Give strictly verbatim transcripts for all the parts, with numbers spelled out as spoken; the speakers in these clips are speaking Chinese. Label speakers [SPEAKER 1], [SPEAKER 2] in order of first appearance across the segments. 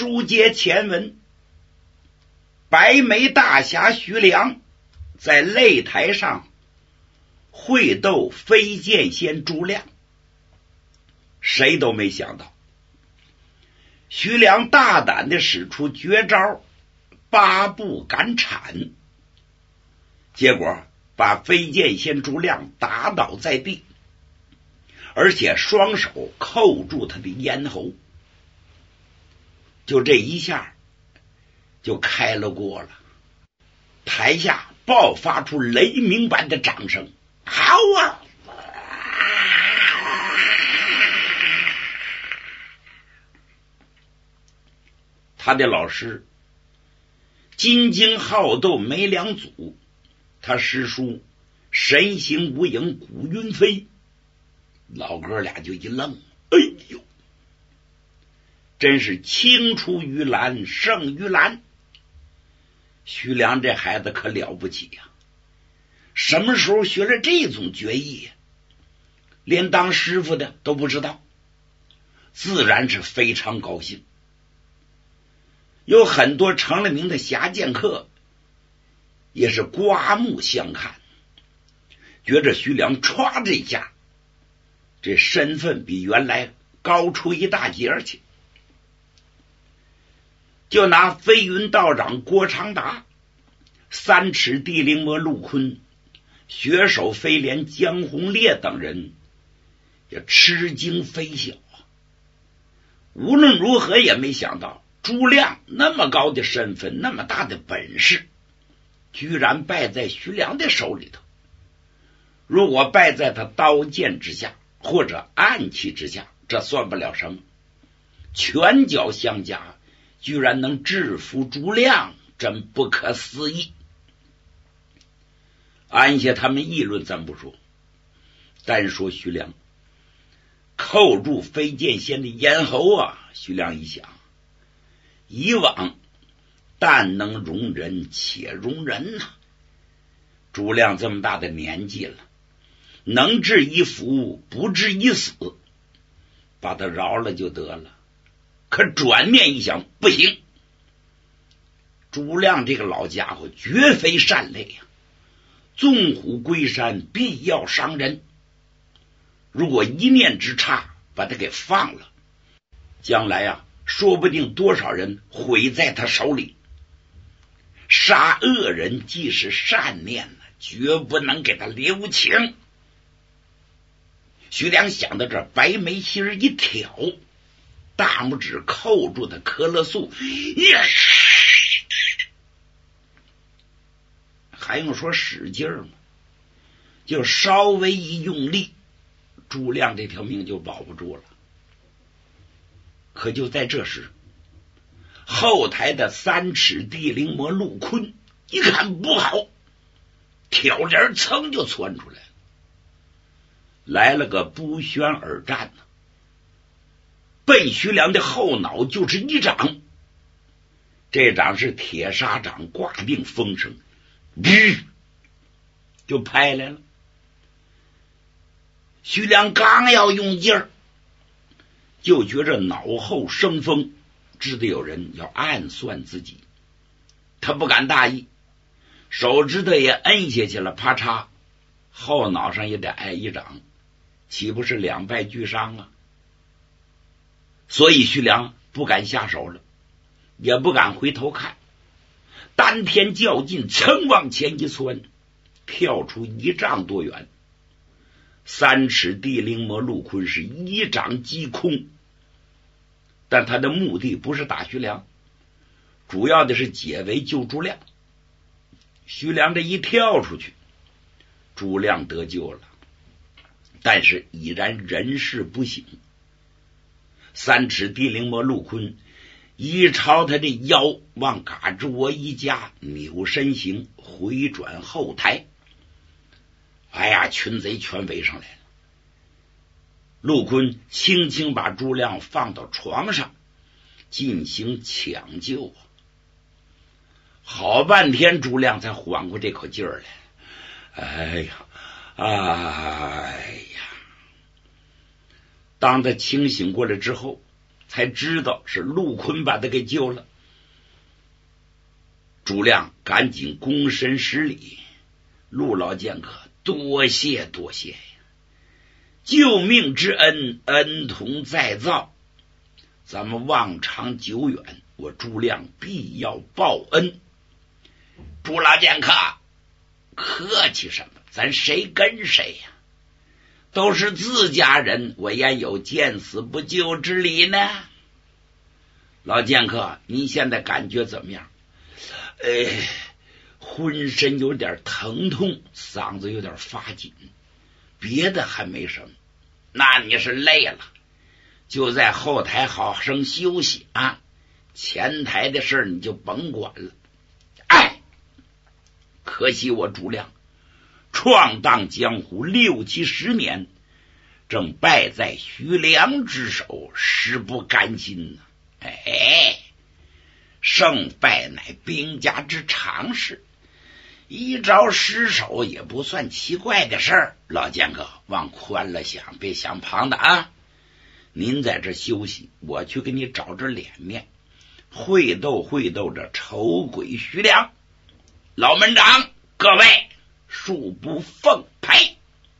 [SPEAKER 1] 书接前文，白眉大侠徐良在擂台上会斗飞剑仙朱亮，谁都没想到徐良大胆地使出绝招八步赶铲，结果把飞剑仙朱亮打倒在地，而且双手扣住他的咽喉，就这一下就开了锅了。台下爆发出雷鸣般的掌声，好啊！他的老师金睛好斗梅良祖，他师叔神行无影古云飞，老哥俩就一愣，哎呦，真是青出于蓝胜于蓝。徐良这孩子可了不起呀、啊！什么时候学了这种绝艺，连当师傅的都不知道，自然是非常高兴。有很多成了名的侠剑客也是刮目相看，觉着徐良歘这一下，这身份比原来高出一大截去。就拿飞云道长郭长达、三尺地灵魔陆坤、血手飞廉江红烈等人也吃惊非小，无论如何也没想到朱亮那么高的身份，那么大的本事，居然败在徐良的手里头。如果败在他刀剑之下或者暗器之下，这算不了什么，拳脚相加居然能制服朱亮，真不可思议。按下他们议论咱不说，单说徐良扣住飞剑仙的咽喉啊，徐良一想，以往但能容人且容人呐、啊，朱亮这么大的年纪了，能治一福不治一死，把他饶了就得了。可转念一想，不行，朱亮这个老家伙绝非善类呀、啊，纵虎归山必要伤人，如果一念之差把他给放了，将来啊说不定多少人毁在他手里。杀恶人既是善念呢，绝不能给他留情。徐良想到这，白眉心一挑，大拇指扣住的可乐素，还用说使劲吗？就稍微一用力，朱亮这条命就保不住了。可就在这时，后台的三尺地灵魔陆坤一看不好，挑帘噌就窜出来了，来了个不宣而战呢、啊，奔徐良的后脑就是一掌。这掌是铁砂掌，挂定风声，就拍来了。徐良刚要用劲儿，就觉着脑后生风，知道有人要暗算自己，他不敢大意，手指头也摁下去了，啪嚓，后脑上也得挨一掌，岂不是两败俱伤啊？所以徐良不敢下手了，也不敢回头看，丹田较劲，噌往前一窜，跳出一丈多远。三尺地灵魔陆坤是一掌击空，但他的目的不是打徐良，主要的是解围救朱亮。徐良这一跳出去，朱亮得救了，但是已然人事不省。三尺地灵魔陆坤一朝他的腰往嘎吱窝一夹，扭身形回转后台，哎呀，群贼全围上来了。陆坤轻轻把朱亮放到床上进行抢救啊，好半天朱亮才缓过这口劲儿来。哎呀，哎呀！当他清醒过来之后， 才知道是陆坤把他给救了。朱亮赶紧躬身施礼，陆老剑客多谢多谢呀，救命之恩，恩同再造，咱们望长久远，我朱亮必要报恩。朱老剑客客气什么，咱谁跟谁呀？都是自家人，我焉有见死不救之理呢？老剑客，您现在感觉怎么样？哎，浑身有点疼痛，嗓子有点发紧，别的还没什么。那你是累了，就在后台好生休息啊，前台的事你就甭管了。哎，可惜我朱亮闯荡江湖六七十年，正败在徐良之手，实不甘心呢。哎，胜败乃兵家之常事，一朝失手也不算奇怪的事儿。老剑客，往宽了想，别想旁的啊！您在这休息，我去给你找着脸面，会斗会斗这丑鬼徐良。老门长，各位恕不奉陪。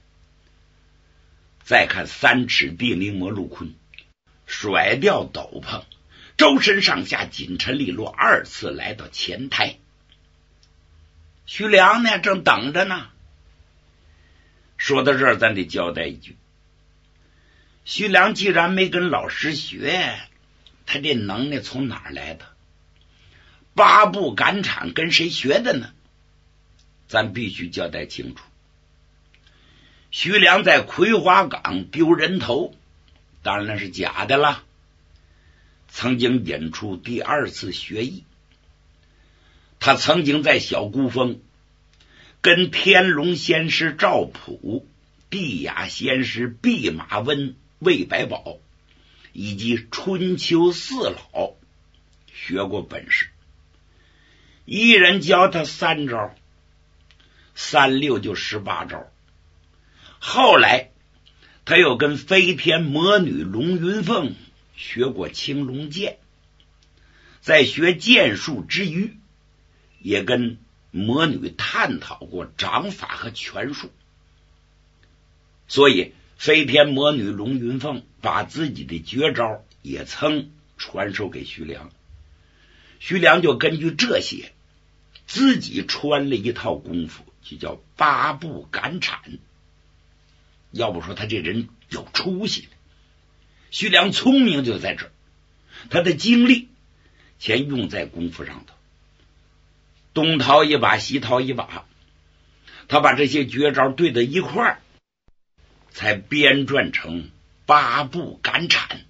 [SPEAKER 1] 再看三尺地灵魔陆坤，甩掉斗篷，周身上下紧沉利落，二次来到前台。徐良呢，正等着呢。说到这儿，咱得交代一句，徐良既然没跟老师学，他这能耐从哪儿来的？八步赶场跟谁学的呢？咱必须交代清楚。徐良在葵花岗丢人头，当然那是假的了，曾经引出第二次学艺。他曾经在小孤峰跟天龙仙师赵普、地雅仙师弼马温、魏百宝以及春秋四老学过本事，一人教他三招，三六就十八招。后来他又跟飞天魔女龙云凤学过青龙剑，在学剑术之余，也跟魔女探讨过掌法和拳术。所以飞天魔女龙云凤把自己的绝招也曾传授给徐良，徐良就根据这些自己穿了一套功夫，就叫八步赶铲。要不说他这人有出息，徐良聪明就在这儿，他的精力全用在功夫上头，东掏一把西掏一把，他把这些绝招对到一块儿，才编撰成八步赶铲。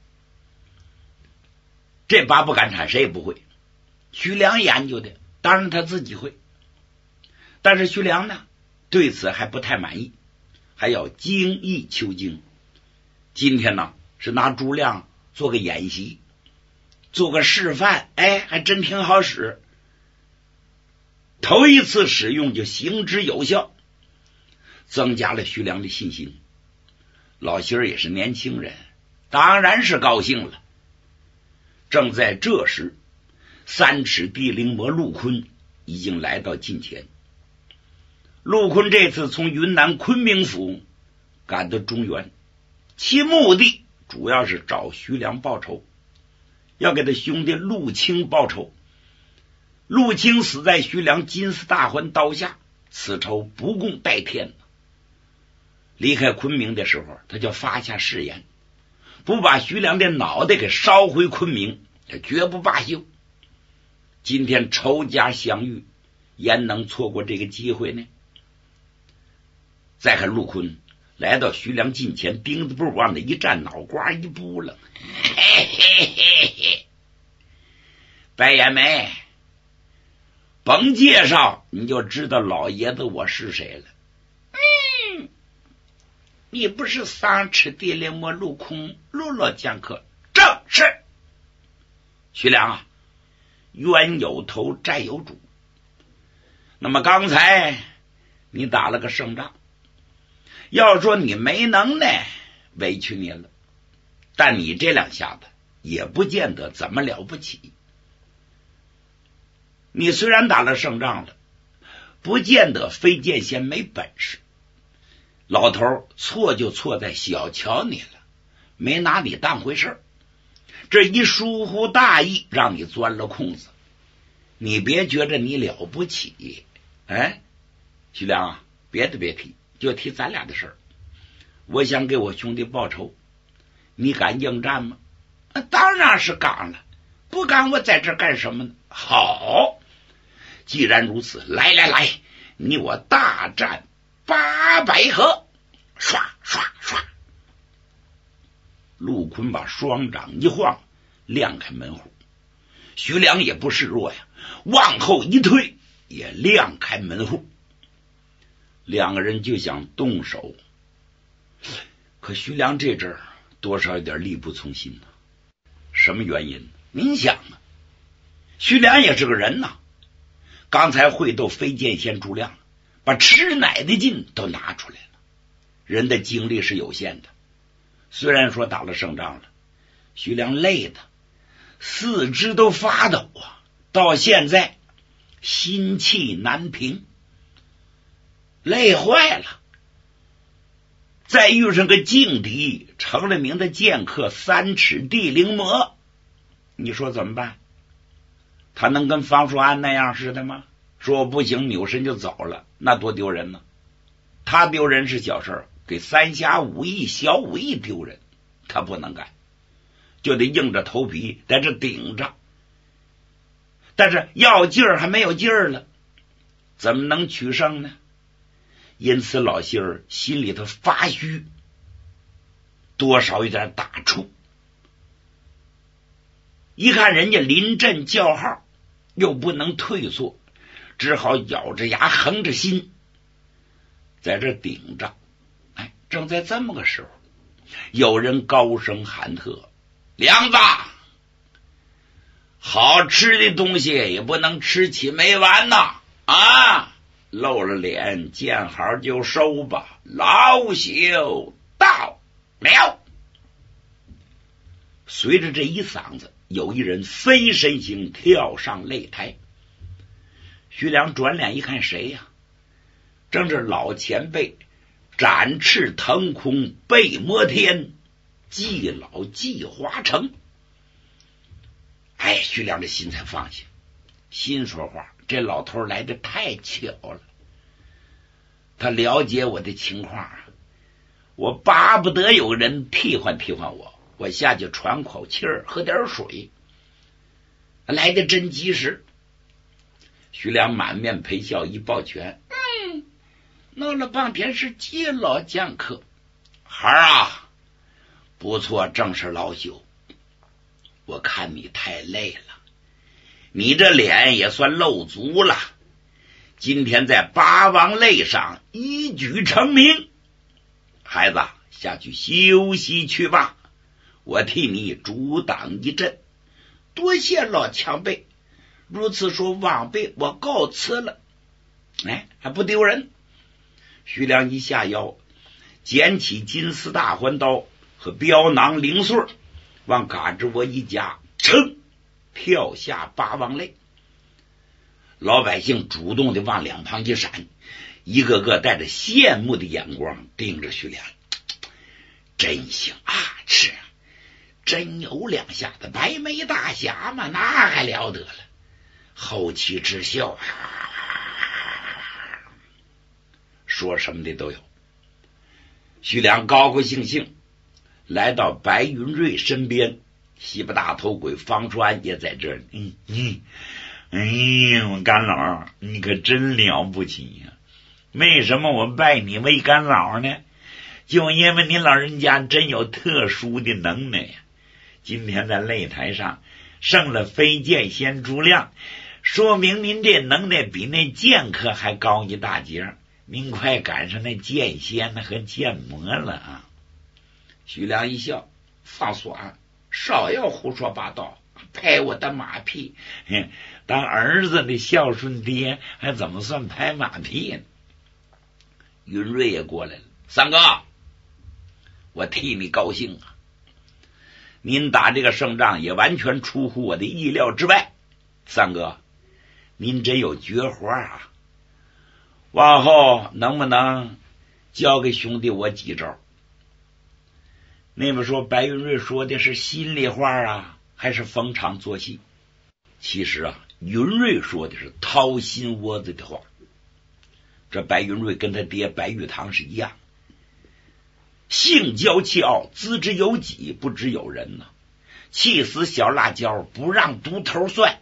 [SPEAKER 1] 这八步赶铲谁也不会，徐良研究的，当然他自己会。但是徐良呢，对此还不太满意，还要精益求精。今天呢，是拿朱亮做个演习，做个示范，哎，还真挺好使。头一次使用就行之有效，增加了徐良的信心。老心儿也是年轻人，当然是高兴了。正在这时，三尺地灵魔陆坤已经来到近前。陆坤这次从云南昆明府赶到中原，其目的主要是找徐良报仇，要给他兄弟陆清报仇。陆清死在徐良金丝大环刀下，此仇不共戴天。离开昆明的时候，他就发下誓言，不把徐良的脑袋给烧回昆明，绝不罢休。今天仇家相遇，焉能错过这个机会呢？再看陆坤来到徐良近前，钉子步往那一站，脑瓜一扑棱，嘿嘿嘿嘿，白眼眉，甭介绍，你就知道老爷子我是谁了。嗯，你不是三尺地灵魔陆空陆老剑客？正是。徐良啊，冤有头债有主。那么刚才你打了个胜仗，要说你没能耐，委屈你了，但你这两下子也不见得怎么了不起。你虽然打了胜仗了，不见得非见先没本事。老头错就错在小瞧你了，没拿你当回事儿，这一疏忽大意让你钻了空子。你别觉着你了不起，哎，徐良啊，别的别提，就提咱俩的事儿。我想给我兄弟报仇，你敢应战吗？当然是敢了，不敢我在这干什么呢？好，既然如此，来来来，你我大战八百合！唰唰唰，陆坤把双掌一晃，亮开门户。徐良也不示弱呀，往后一退，也亮开门户。两个人就想动手，可徐良这阵儿多少有点力不从心呢。什么原因？您想啊，徐良也是个人呐，刚才会斗飞剑仙朱亮，把吃奶的劲都拿出来了。人的精力是有限的，虽然说打了胜仗了，徐良累的四肢都发抖啊，到现在心气难平，累坏了。再遇上个劲敌，成了名的剑客三尺地灵魔，你说怎么办？他能跟方叔安那样似的吗？说不行扭身就走了，那多丢人呢。他丢人是小事，给三侠五义小五义丢人他不能干，就得硬着头皮在这顶着。但是要劲儿还没有劲儿了，怎么能取胜呢？因此老信儿心里头发虚，多少有点打怵。一看人家临阵叫号，又不能退缩，只好咬着牙横着心在这顶着。哎，正在这么个时候，有人高声喊特：梁子，好吃的东西也不能吃起没完呐！啊，露了脸，见好就收吧，老朽到了。随着这一嗓子，有一人飞身形跳上擂台。徐良转脸一看，谁呀？正是老前辈展翅腾空背摩天，季老季华成。哎，徐良这心才放下，心说话，这老头来的太巧了，他了解我的情况啊，我巴不得有人替换替换我，我下去喘口气儿，喝点水，来的真及时。徐良满面陪笑，一抱拳，嗯，闹了半天是季老剑客，孩儿啊，不错，正是老朽。我看你太累了，你这脸也算露足了，今天在八王擂上一举成名，孩子下去休息去吧，我替你阻挡一阵。多谢老前辈，如此说晚辈我告辞了。哎，还不丢人。徐良一下腰，捡起金丝大环刀和镖囊零碎，往嘎吱窝一夹，噌跳下八王擂。老百姓主动的往两旁一闪，一个个带着羡慕的眼光盯着徐良。真行啊，是真有两下子白眉大侠嘛，那还了得了，后起之秀啊，说什么的都有。徐良高高兴兴来到白云瑞身边，西巴大头鬼方川也在这里。嗯嗯，哎呦，干老，你可真了不起呀！为什么我拜你为干老呢？就因为你老人家真有特殊的能耐呀！今天在擂台上胜了飞剑仙朱亮，说明您这能耐比那剑客还高一大截，您快赶上那剑仙和剑魔了啊！徐良一笑，放酸，少要胡说八道，拍我的马屁，当儿子的孝顺爹还怎么算拍马屁呢？云瑞也过来了，三哥，我替你高兴啊！ 您打这个胜仗也完全出乎我的意料之外。三哥，您真有绝活啊！往后能不能教给兄弟我几招？那么说白云瑞说的是心里话啊，还是逢场作戏？其实啊，云瑞说的是掏心窝子的话。这白云瑞跟他爹白玉堂是一样，性娇气傲，资之有己，不知有人呢、啊。气死小辣椒，不让独头蒜。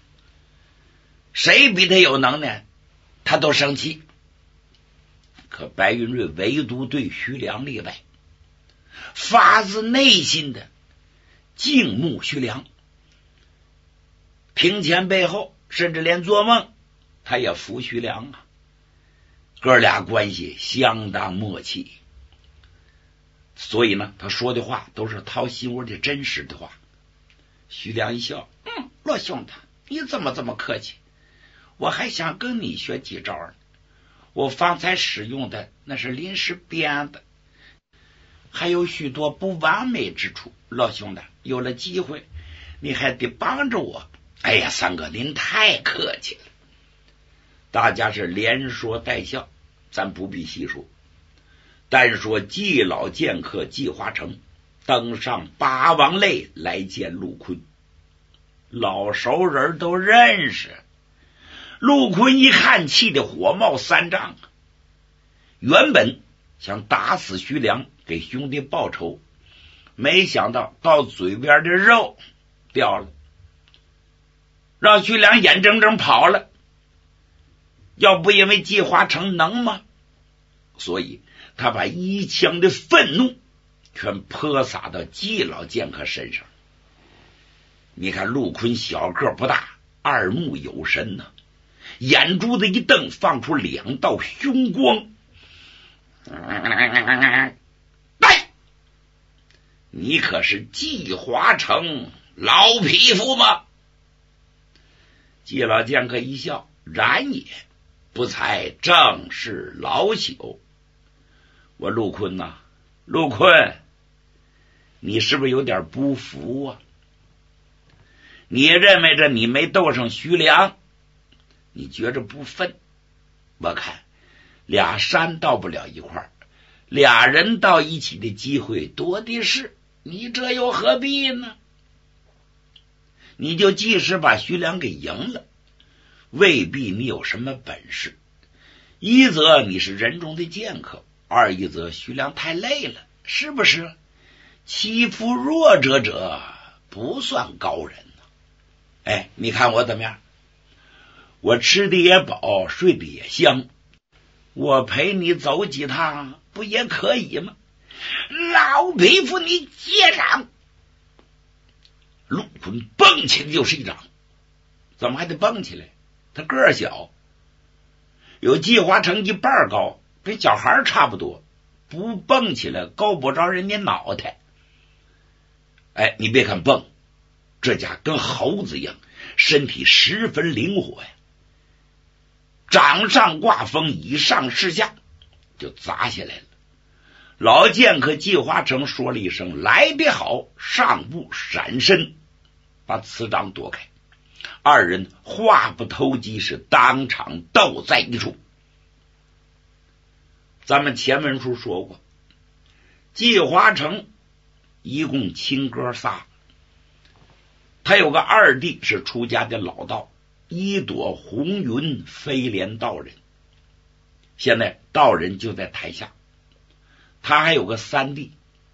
[SPEAKER 1] 谁比他有能耐，他都生气。可白云瑞唯独对徐良例外，发自内心的敬慕徐良，庭前背后，甚至连做梦他也服徐良啊。哥俩关系相当默契，所以呢，他说的话都是掏心窝的真实的话。徐良一笑，嗯，罗兄弟，你怎么这么客气？我还想跟你学几招呢。我方才使用的那是临时编的，还有许多不完美之处。老兄弟，有了机会，你还得帮着我。哎呀，三哥，您太客气了。大家是连说带笑，咱不必细说。单说季老剑客季华成登上八王擂来见陆坤，老熟人都认识。陆坤一看，气得火冒三丈，原本想打死徐良给兄弟报仇，没想到到嘴边的肉掉了，让徐良眼睁睁跑了。要不因为季华成能吗？所以他把一腔的愤怒全泼洒到季老剑客身上。你看陆坤小个不大，二目有神呢、啊，眼珠子一瞪，放出两道凶光。来，你可是季华成老匹夫吗？季老剑客一笑，然也，不才正是老朽。我陆坤呐、啊，陆坤，你是不是有点不服啊？你认为着你没斗上徐良，你觉着不忿？我看俩山到不了一块儿，俩人到一起的机会多的是，你这又何必呢？你就即使把徐良给赢了，未必你有什么本事。一则你是人中的剑客，二一则徐良太累了，是不是？欺负弱者者不算高人呢、啊。哎，你看我怎么样？我吃的也饱，睡的也香，我陪你走几趟不也可以吗？老匹夫，你接掌！陆坤蹦起来就是一掌。怎么还得蹦起来？他个儿小，有季华成一半高，跟小孩差不多，不蹦起来够不着人家脑袋。哎，你别看蹦，这家跟猴子一样，身体十分灵活呀。掌上挂风，以上视下，就砸下来了。老剑客季华成说了一声来得好，上步闪身，把此掌躲开。二人话不投机，是当场斗在一处。咱们前文书说过，季华成一共亲哥仨，他有个二弟是出家的老道，一朵红云飞莲道人，现在道人就在台下。他还有个三弟，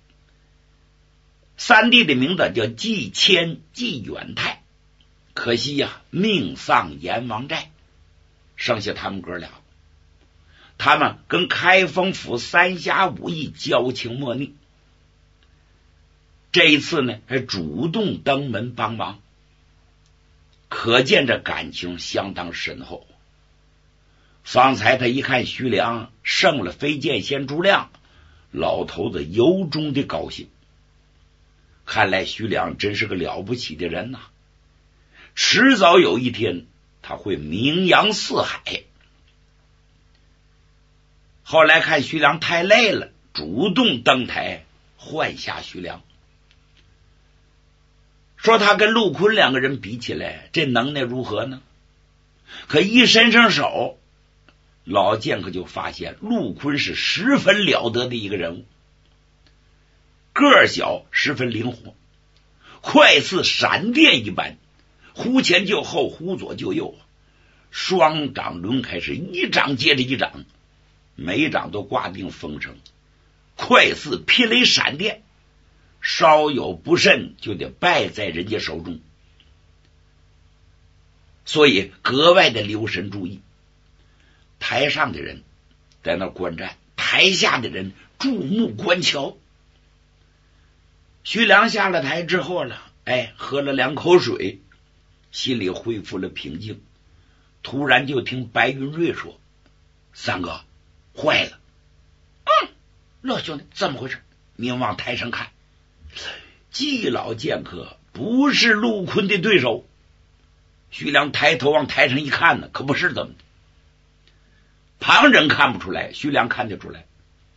[SPEAKER 1] 三弟的名字叫季谦、季远泰，可惜呀、啊，命丧阎王寨，剩下他们哥俩。他们跟开封府三侠五义交情莫逆，这一次呢还主动登门帮忙，可见这感情相当深厚。方才他一看徐良胜了飞剑仙朱亮，老头子由衷的高兴。看来徐良真是个了不起的人呐、啊，迟早有一天他会名扬四海。后来看徐良太累了，主动登台换下徐良。 说他跟陆坤两个人比起来，这能耐如何呢？可一伸上手，老剑客就发现陆坤是十分了得的一个人物，个儿小，十分灵活，快似闪电一般，忽前就后，忽左就右，双掌抡开，是一掌接着一掌，每掌都挂定风声，快似霹雷闪电，稍有不慎就得败在人家手中，所以格外的留神注意。台上的人在那观战，台下的人注目观瞧。徐良下了台之后了，哎，喝了两口水，心里恢复了平静。突然就听白云瑞说：“三哥，坏了！”嗯，老兄弟，怎么回事？您往台上看，季老剑客不是陆坤的对手。徐良抬头往台上一看呢，可不是怎么的。旁人看不出来，徐良看得出来。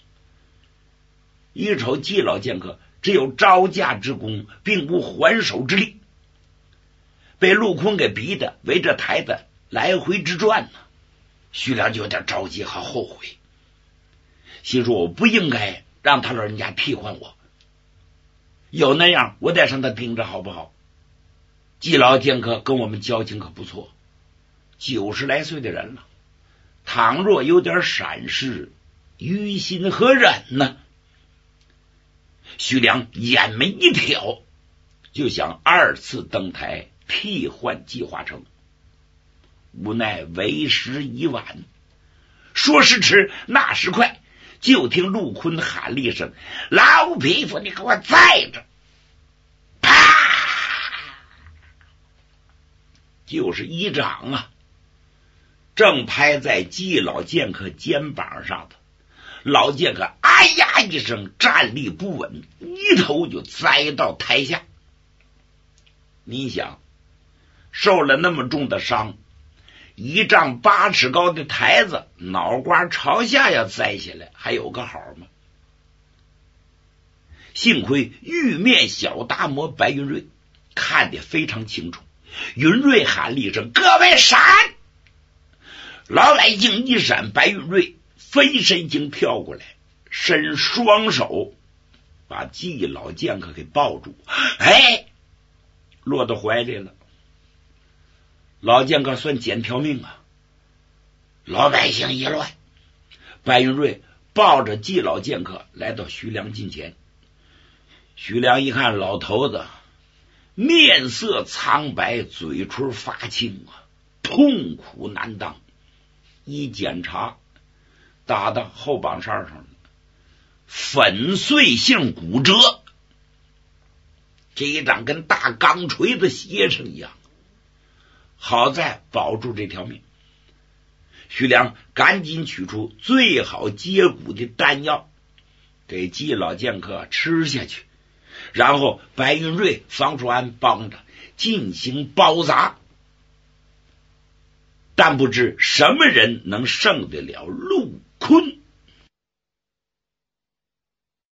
[SPEAKER 1] 一瞅季老剑客只有招架之功，并无还手之力，被陆坤给逼得围着台子来回之转呢。徐良就有点着急和后悔，心说我不应该让他老人家替换我，有那样我得上他盯着好不好？季老剑客跟我们交情可不错，九十来岁的人了，倘若有点闪失，于心何忍呢？徐良眼眉一挑，就想二次登台替换季华成，无奈为时已晚。说时迟，那时快，就听陆坤喊了一声：“老匹夫，你给我在着！”啪，就是一掌啊，正拍在季老剑客肩膀上的。老剑客哎呀一声，站立不稳，一头就栽到台下。你想，受了那么重的伤，一丈八尺高的台子，脑瓜朝下要栽下来，还有个好吗？幸亏玉面小大魔白云瑞看得非常清楚，云瑞喊了一声：“各位闪！”老百姓一闪，白云瑞飞身经跳过来，伸双手把季老剑客给抱住，哎，落到怀里了。老剑客算捡条命啊！老百姓一乱，白云瑞抱着季老剑客来到徐良近前。徐良一看老头子面色苍白，嘴唇发青啊，痛苦难当。一检查，打到后膀上上了，粉碎性骨折，这一掌跟大钢锤子楔上一样。好在保住这条命，徐良赶紧取出最好接骨的丹药，给季老剑客吃下去，然后白云瑞、方叔安帮着进行包扎。但不知什么人能胜得了陆坤。